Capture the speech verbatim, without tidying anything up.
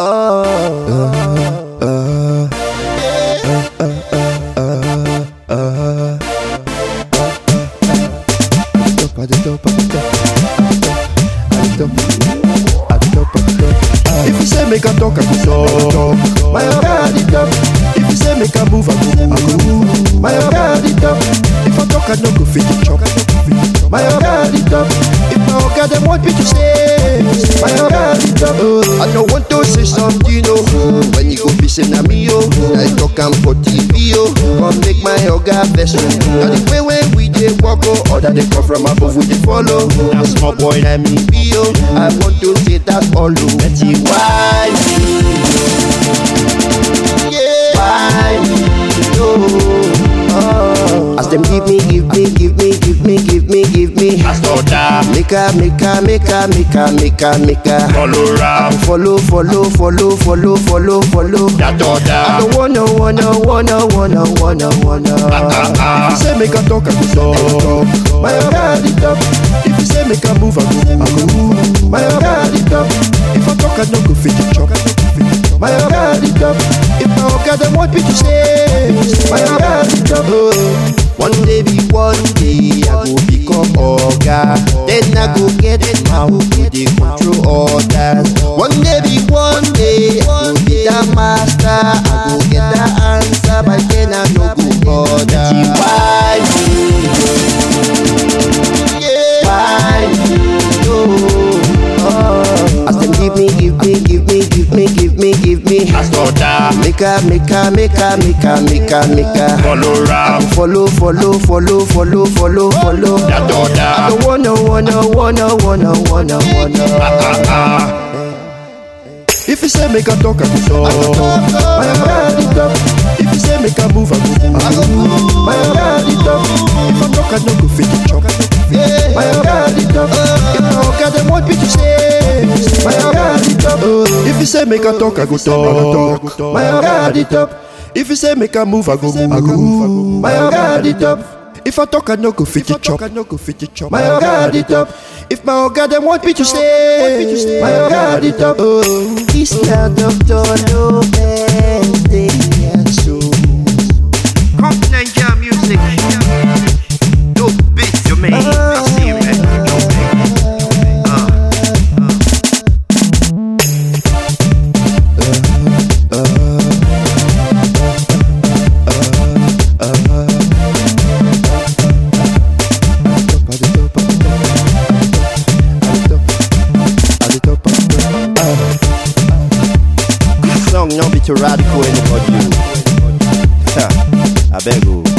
If you say make a talk, I go talk. My body top. If you say make a move, I go move. My body top. If I talk, I no go fit the chop. My body top. If my oga dem want me to say, my body top. I don't want to say something, oh. When you go be say na me, oh. I talk am for T V, oh. Come make my oga best. Now the way when we dey walk, oh, other they come from above, we dey follow. That small boy na me be, oh. I want to say that all, oh. Let's see why me, yeah. Why me, oh. As them give me, give me, give me, give me, give me, give me. As daughter, make a, make a, make a, make a, make a, make a. follow rap, Follow, follow, follow, follow, follow, follow. that daughter. I don't wanna, wanna, wanna, wanna, wanna, wanna. Ah, ah, If you say make a talk, I go talk. My body top. If you say make a move, I go, I go move. My body top. If I talk, I don't go fit the chop. My body top. If my oga dem want me to say, my body top. Oh. One day be one day, I go become oga. Then I go get my who go dey control others. One day be one day, I go be the master. I go get the answer, but then I no go bother. Why me? Yeah. Why me? Oh. As them give me, give me, give me, give me, give me, give me. as daughter, Make a, make a, make a, make a, make a, make a. follow rap, Follow, follow, follow, follow, follow, follow. that I daughter. don't wanna, wanna, wanna, wanna, wanna, wanna. Ah, ah, If you say make a talk, I go talk. My body top. If you say make a move, I go, I go move. My body top. If I talk, I no go fit the chop. My body top. If my oga dem want me to say, my body top. If you say make a talk, I go talk. My body top. If you say make a move, I go move. I go move. My body top. If I talk, I no go fit the chop. My body top. If my oga dem want me to say, my body top. This na Doctor Lopez, they are so. Come Nigeria music. Dope beats, you mean? I see you, man. Dope beats. Uh, Song no be too radical anybody. I beg you.